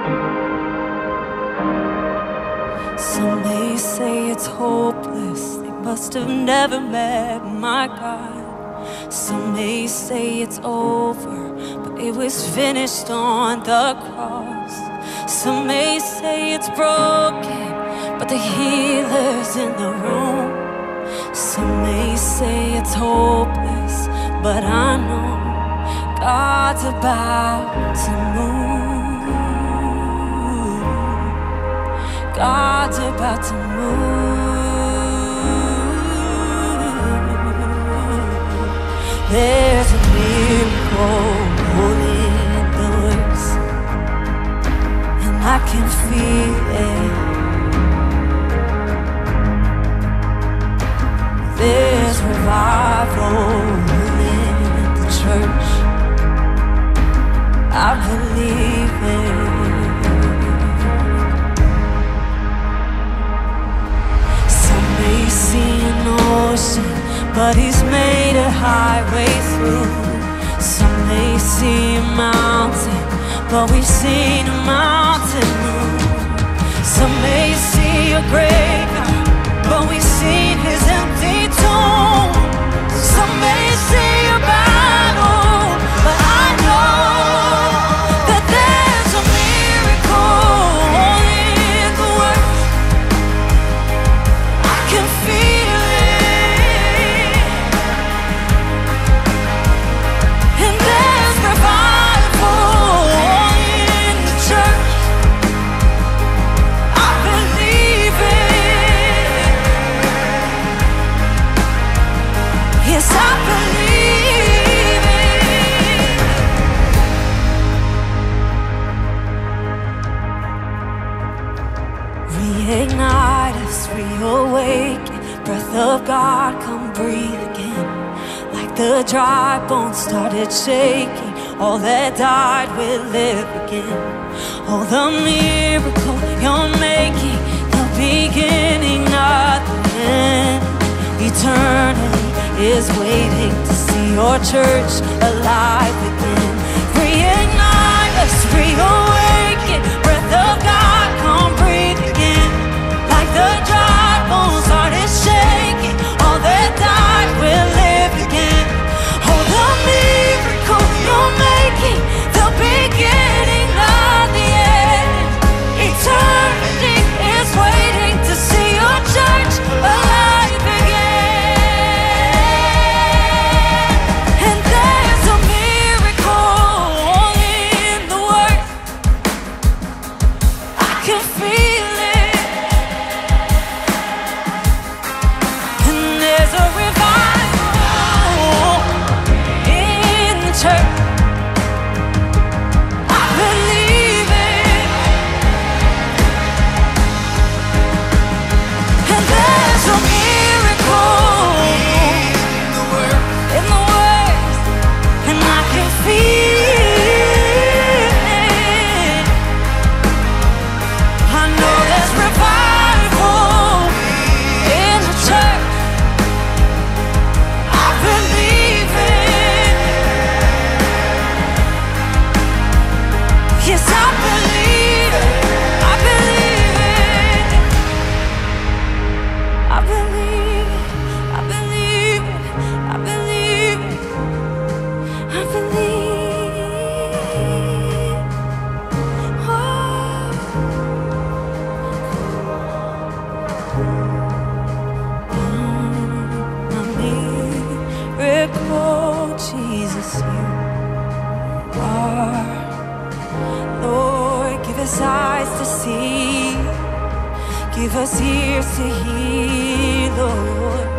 Some may say it's hopeless, they must have never met my God. Some may say it's over, but it was finished on the cross. Some may say it's broken, but the healer's in the room. Some may say it's hopeless, but I know God's about to move. God's about to move. There's a miracle in the works, and I can feel it. There's revival in the church, I believe it. Some may see an ocean, but He's made a highway through. Some may see a mountain, but we've seen a mountain move. Some may see a graveyard, but we've seen His empty tomb. Some may see a battle, but I know that there's a miracle in the works. I can feel it, and there's revival in the church. I believe it. Yes, I believe it. Reignite us, reawaken. Breath of God, come breathe again. Like the dry bones started shaking, all that died will live again. Oh, the miracle You're making, the beginning, not the end. Eternity is waiting to see Your church alive again. Reignite us, reawaken. Breath of God, come breathe again. Like the dry bones started shaking, all that died will live again. Oh, the miracle You're making, the beginning, not the end. Eternity is waiting to see Your church alive again. And there's a miracle in the work. I can feel it. And there's a revival in the church. I believe it. And there's a miracle in the works, and I can feel it. I know there's revival in the church. I believe it. Yes, I believe it. I believe it. I believe it. I believe it. I believe it. I believe. Oh, a miracle, Jesus, You are. Lord, give us eyes to see, give us ears to hear, Lord.